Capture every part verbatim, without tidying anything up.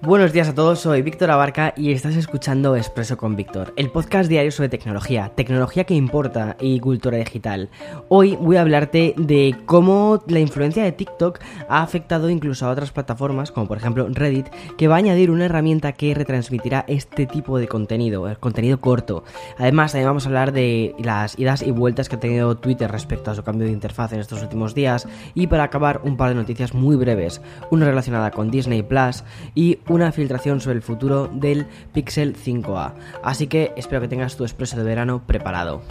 Buenos días a todos, soy Víctor Abarca y estás escuchando Expreso con Víctor, el podcast diario sobre tecnología, tecnología que importa y cultura digital. Hoy voy a hablarte de cómo la influencia de TikTok ha afectado incluso a otras plataformas, como por ejemplo Reddit, que va a añadir una herramienta que retransmitirá este tipo de contenido, el contenido corto. Además, también vamos a hablar de las idas y vueltas que ha tenido Twitter respecto a su cambio de interfaz en estos últimos días, y para acabar, un par de noticias muy breves, una relacionada con Disney Plus y una filtración sobre el futuro del Pixel cinco a. Así que espero que tengas tu expreso de verano preparado.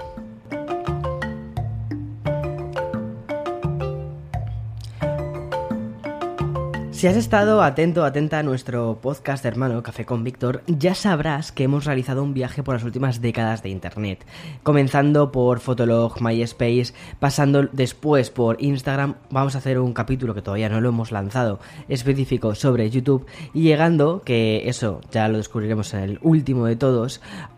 Si has estado atento o atenta a nuestro podcast hermano Café con Víctor, ya sabrás que hemos realizado un viaje por las últimas décadas de Internet, comenzando por Fotolog, MySpace, pasando después por Instagram. Vamos a hacer un capítulo que todavía no lo hemos lanzado, específico sobre YouTube, y llegando, que eso ya lo descubriremos en el último de todos,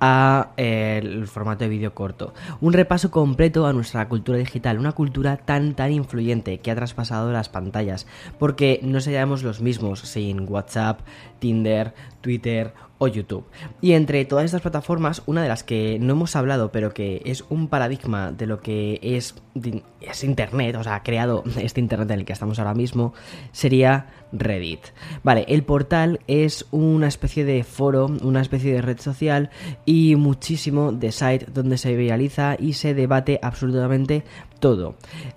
a eh, el formato de vídeo corto. Un repaso completo a nuestra cultura digital, una cultura tan tan influyente que ha traspasado las pantallas, porque no seríamos los mismos sin WhatsApp, Tinder, Twitter o YouTube. Y entre todas estas plataformas, una de las que no hemos hablado, pero que es un paradigma de lo que es, es Internet, o sea, ha creado este Internet en el que estamos ahora mismo, sería Reddit. Vale, el portal es una especie de foro, una especie de red social y muchísimo de site donde se viraliza y se debate absolutamente todo.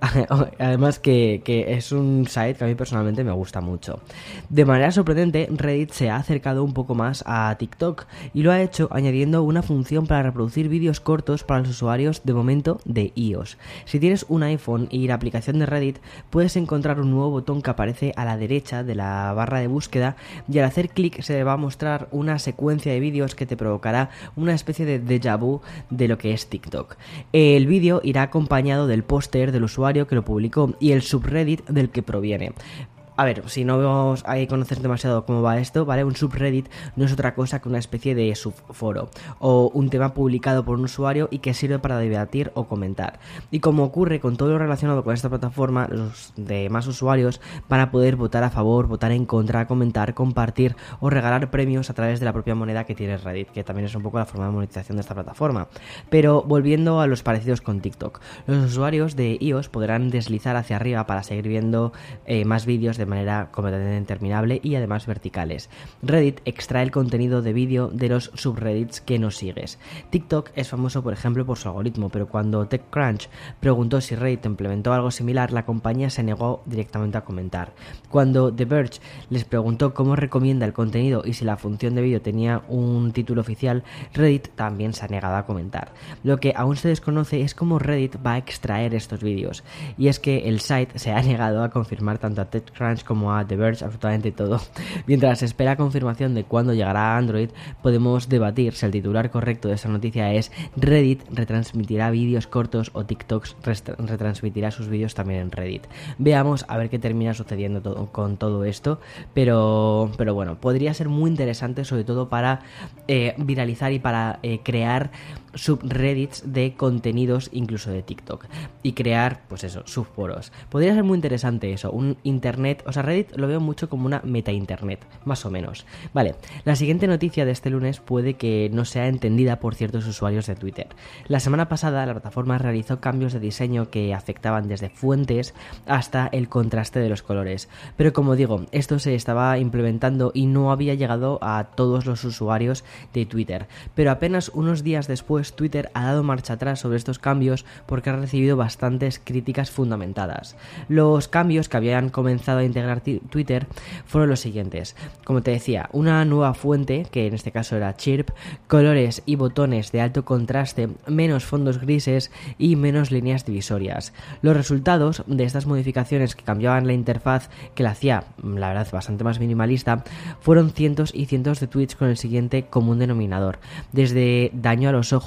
Además que, que es un site que a mí personalmente me gusta mucho. De manera sorprendente, Reddit se ha acercado un poco más a TikTok y lo ha hecho añadiendo una función para reproducir vídeos cortos para los usuarios de momento de iOS. Si tienes un iPhone y la aplicación de Reddit, puedes encontrar un nuevo botón que aparece a la derecha de la barra de búsqueda, y al hacer clic se va a mostrar una secuencia de vídeos que te provocará una especie de déjà vu de lo que es TikTok. El vídeo irá acompañado del póster del usuario que lo publicó y el subreddit del que proviene. A ver, si no vamos a conocer demasiado cómo va esto, ¿vale? Un subreddit no es otra cosa que una especie de subforo o un tema publicado por un usuario y que sirve para debatir o comentar. Y como ocurre con todo lo relacionado con esta plataforma, los demás usuarios van a poder votar a favor, votar en contra, comentar, compartir o regalar premios a través de la propia moneda que tiene Reddit, que también es un poco la forma de monetización de esta plataforma. Pero volviendo a los parecidos con TikTok, los usuarios de iOS podrán deslizar hacia arriba para seguir viendo eh, más vídeos de de manera completamente interminable y además verticales. Reddit extrae el contenido de vídeo de los subreddits que no sigues. TikTok es famoso, por ejemplo, por su algoritmo, pero cuando TechCrunch preguntó si Reddit implementó algo similar, la compañía se negó directamente a comentar. Cuando The Verge les preguntó cómo recomienda el contenido y si la función de vídeo tenía un título oficial, Reddit también se ha negado a comentar. Lo que aún se desconoce es cómo Reddit va a extraer estos vídeos, y es que el site se ha negado a confirmar tanto a TechCrunch como a The Verge absolutamente todo. Mientras se espera confirmación de cuándo llegará a Android, podemos debatir si el titular correcto de esa noticia es Reddit retransmitirá vídeos cortos o TikTok retransmitirá sus vídeos también en Reddit. Veamos a ver qué termina sucediendo todo, con todo esto, pero, pero bueno, podría ser muy interesante, sobre todo para eh, viralizar y para eh, crear subreddits de contenidos incluso de TikTok y crear, pues eso, subforos. Podría ser muy interesante eso, un internet, o sea, Reddit lo veo mucho como una meta-internet, más o menos. Vale, la siguiente noticia de este lunes puede que no sea entendida por ciertos usuarios de Twitter. La semana pasada la plataforma realizó cambios de diseño que afectaban desde fuentes hasta el contraste de los colores, pero como digo, esto se estaba implementando y no había llegado a todos los usuarios de Twitter, pero apenas unos días después Twitter ha dado marcha atrás sobre estos cambios porque ha recibido bastantes críticas fundamentadas. Los cambios que habían comenzado a integrar t- Twitter fueron los siguientes. Como te decía, una nueva fuente, que en este caso era Chirp, colores y botones de alto contraste, menos fondos grises y menos líneas divisorias. Los resultados de estas modificaciones que cambiaban la interfaz, que la hacía, la verdad, bastante más minimalista, fueron cientos y cientos de tweets con el siguiente común denominador. Desde daño a los ojos,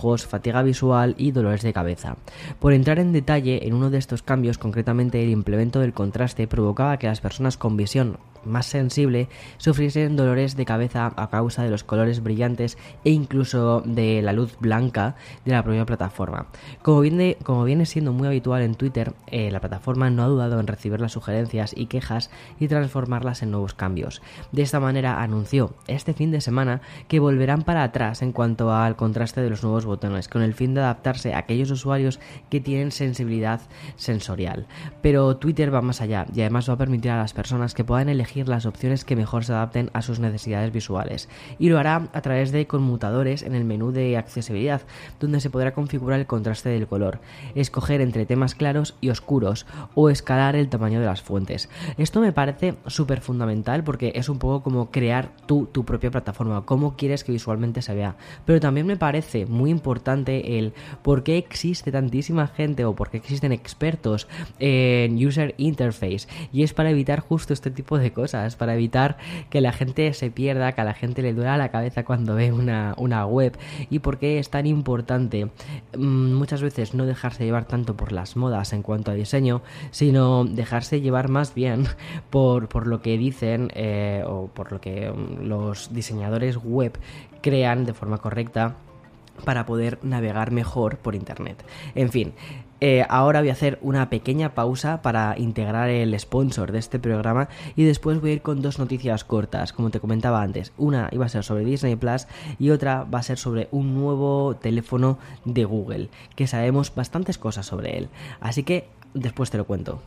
ojos, fatiga visual y dolores de cabeza. Por entrar en detalle en uno de estos cambios, concretamente el implemento del contraste provocaba que las personas con visión más sensible sufriesen dolores de cabeza a causa de los colores brillantes e incluso de la luz blanca de la propia plataforma. Como viene, como viene siendo muy habitual en Twitter, eh, la plataforma no ha dudado en recibir las sugerencias y quejas y transformarlas en nuevos cambios. De esta manera anunció este fin de semana que volverán para atrás en cuanto al contraste de los nuevos botones, con el fin de adaptarse a aquellos usuarios que tienen sensibilidad sensorial. Pero Twitter va más allá y además va a permitir a las personas que puedan elegir las opciones que mejor se adapten a sus necesidades visuales, y lo hará a través de conmutadores en el menú de accesibilidad, donde se podrá configurar el contraste del color, escoger entre temas claros y oscuros o escalar el tamaño de las fuentes. Esto me parece súper fundamental porque es un poco como crear tú tu propia plataforma, cómo quieres que visualmente se vea, pero también me parece muy importante el por qué existe tantísima gente o por qué existen expertos en user interface, y es para evitar justo este tipo de cosas, para evitar que la gente se pierda, que a la gente le duela la cabeza cuando ve una, una web. Y por qué es tan importante mm, muchas veces no dejarse llevar tanto por las modas en cuanto a diseño, sino dejarse llevar más bien por, por lo que dicen eh, o por lo que mm, los diseñadores web crean de forma correcta para poder navegar mejor por internet. En fin, eh, ahora voy a hacer una pequeña pausa para integrar el sponsor de este programa y después voy a ir con dos noticias cortas, como te comentaba antes. Una iba a ser sobre Disney Plus y otra va a ser sobre un nuevo teléfono de Google, que sabemos bastantes cosas sobre él. Así que después te lo cuento.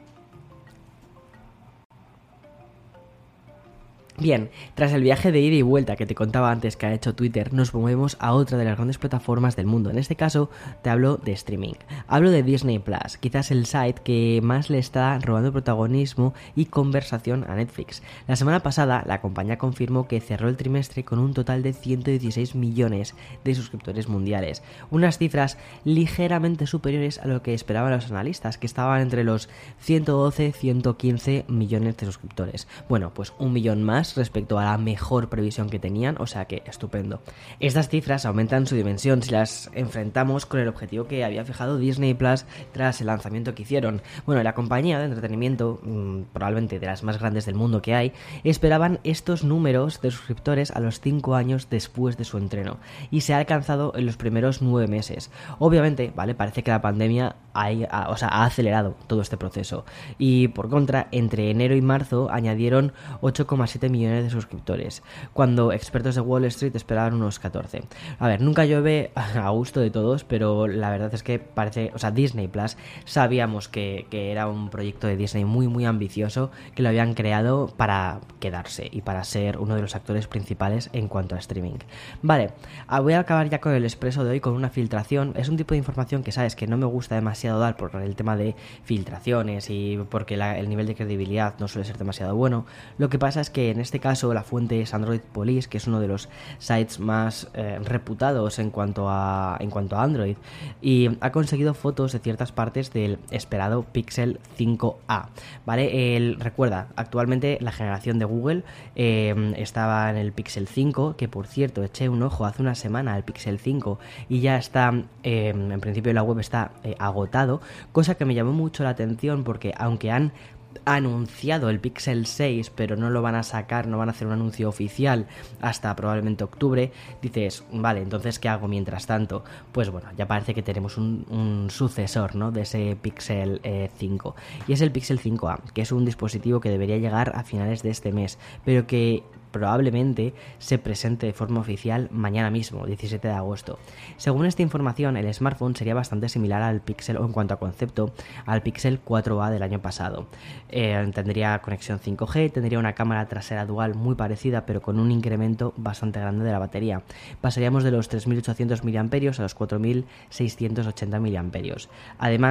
Bien, tras el viaje de ida y vuelta que te contaba antes que ha hecho Twitter, nos movemos a otra de las grandes plataformas del mundo. En este caso, te hablo de streaming. Hablo de Disney Plus, quizás el site que más le está robando protagonismo y conversación a Netflix. La semana pasada, la compañía confirmó que cerró el trimestre con un total de ciento dieciséis millones de suscriptores mundiales. Unas cifras ligeramente superiores a lo que esperaban los analistas, que estaban entre los ciento doce a ciento quince millones de suscriptores. Bueno, pues un millón más respecto a la mejor previsión que tenían, o sea que estupendo. Estas cifras aumentan su dimensión si las enfrentamos con el objetivo que había fijado Disney Plus tras el lanzamiento que hicieron. Bueno, la compañía de entretenimiento, mmm, probablemente de las más grandes del mundo que hay, esperaban estos números de suscriptores a los cinco años después de su estreno, y se ha alcanzado en los primeros nueve meses. Obviamente, vale, parece que la pandemia ha, ha, o sea, ha acelerado todo este proceso, y por contra, entre enero y marzo añadieron ocho coma siete millones de suscriptores, cuando expertos de Wall Street esperaban unos catorce. A ver, nunca llueve a gusto de todos, pero la verdad es que parece, o sea, Disney Plus, sabíamos que, que era un proyecto de Disney muy muy ambicioso, que lo habían creado para quedarse y para ser uno de los actores principales en cuanto a streaming. Vale, voy a acabar ya con el expreso de hoy con una filtración. Es un tipo de información que sabes que no me gusta demasiado dar por el tema de filtraciones y porque la, el nivel de credibilidad no suele ser demasiado bueno. Lo que pasa es que en este caso la fuente es Android Police, que es uno de los sites más eh, reputados en cuanto a en cuanto a Android, y ha conseguido fotos de ciertas partes del esperado Pixel cinco a, ¿vale? El, recuerda, actualmente la generación de Google eh, estaba en el Pixel cinco, que por cierto eché un ojo hace una semana al Pixel cinco y ya está, eh, en principio la web está eh, agotado, cosa que me llamó mucho la atención porque aunque han anunciado el Pixel seis, pero no lo van a sacar, no van a hacer un anuncio oficial hasta probablemente octubre, dices, vale, entonces ¿qué hago mientras tanto? Pues bueno, ya parece que tenemos un, un sucesor, ¿no?, de ese Pixel eh, cinco, y es el Pixel cinco a, que es un dispositivo que debería llegar a finales de este mes, pero que probablemente se presente de forma oficial mañana mismo, diecisiete de agosto. Según esta información, el smartphone sería bastante similar al Pixel, o en cuanto a concepto, al Pixel cuatro a del año pasado. Eh, tendría conexión cinco G, tendría una cámara trasera dual muy parecida, pero con un incremento bastante grande de la batería. Pasaríamos de los tres mil ochocientos miliamperios hora a los cuatro mil seiscientos ochenta miliamperios hora. Además,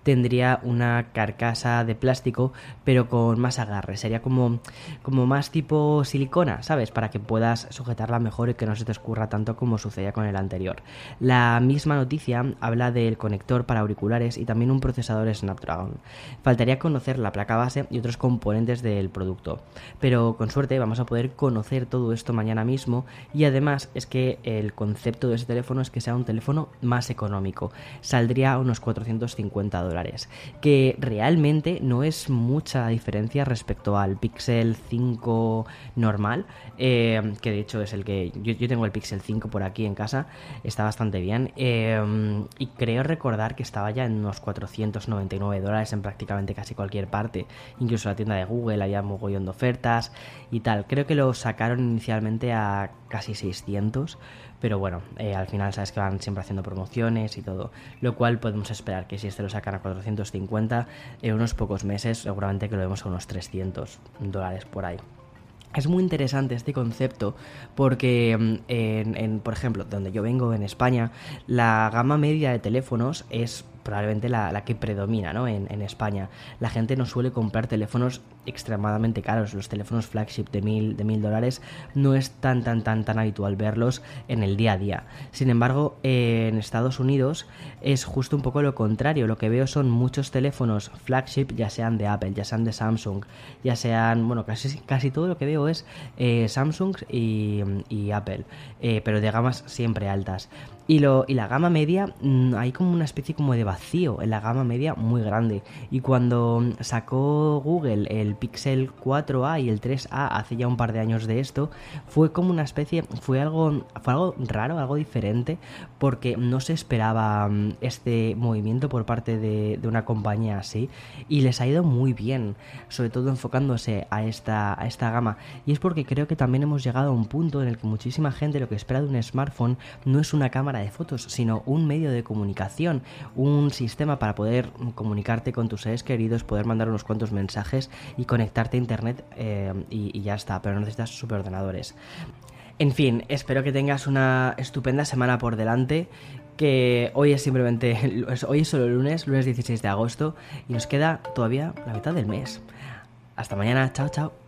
tendría una carcasa de plástico pero con más agarre, sería como, como más tipo silicona, ¿sabes? Para que puedas sujetarla mejor y que no se te escurra tanto como sucedía con el anterior. La misma noticia habla del conector para auriculares y también un procesador Snapdragon. Faltaría conocer la placa base y otros componentes del producto, pero con suerte vamos a poder conocer todo esto mañana mismo. Y además es que el concepto de ese teléfono es que sea un teléfono más económico, saldría a unos cuatrocientos cincuenta dólares, que realmente no es mucha diferencia respecto al Pixel cinco normal, eh, que de hecho es el que yo, yo tengo el Pixel cinco por aquí en casa, está bastante bien, eh, y creo recordar que estaba ya en unos cuatrocientos noventa y nueve dólares en prácticamente casi cualquier parte, incluso la tienda de Google había mogollón de ofertas y tal. Creo que lo sacaron inicialmente a casi seiscientos, pero bueno, eh, al final sabes que van siempre haciendo promociones y todo, lo cual podemos esperar que si este lo sacan a cuatrocientos cincuenta en unos pocos meses, seguramente que lo vemos a unos trescientos dólares por ahí. Es muy interesante este concepto porque, en, en, por ejemplo, donde yo vengo, en España, la gama media de teléfonos es probablemente la, la que predomina, ¿no? En, en España. La gente no suele comprar teléfonos extremadamente caros. Los teléfonos flagship de mil, de mil dólares no es tan, tan, tan, tan habitual verlos en el día a día. Sin embargo, eh, en Estados Unidos es justo un poco lo contrario. Lo que veo son muchos teléfonos flagship, ya sean de Apple, ya sean de Samsung, ya sean, bueno, casi, casi todo lo que veo es eh, Samsung y, y Apple, eh, pero de gamas siempre altas. Y, lo, y la gama media, mmm, hay como una especie como de vacío en la gama media muy grande. Y cuando sacó Google el Pixel cuatro A y el tres A hace ya un par de años de esto, fue como una especie, fue algo, fue algo raro, algo diferente, porque no se esperaba este movimiento por parte de, de una compañía así, y les ha ido muy bien, sobre todo enfocándose a esta, a esta gama. Y es porque creo que también hemos llegado a un punto en el que muchísima gente lo que espera de un smartphone no es una cámara de fotos, sino un medio de comunicación, un sistema para poder comunicarte con tus seres queridos, poder mandar unos cuantos mensajes y conectarte a internet, eh, y, y ya está, pero no necesitas superordenadores. En fin, espero que tengas una estupenda semana por delante, que hoy es simplemente, hoy es solo lunes, lunes dieciséis de agosto, y nos queda todavía la mitad del mes. Hasta mañana, chao, chao.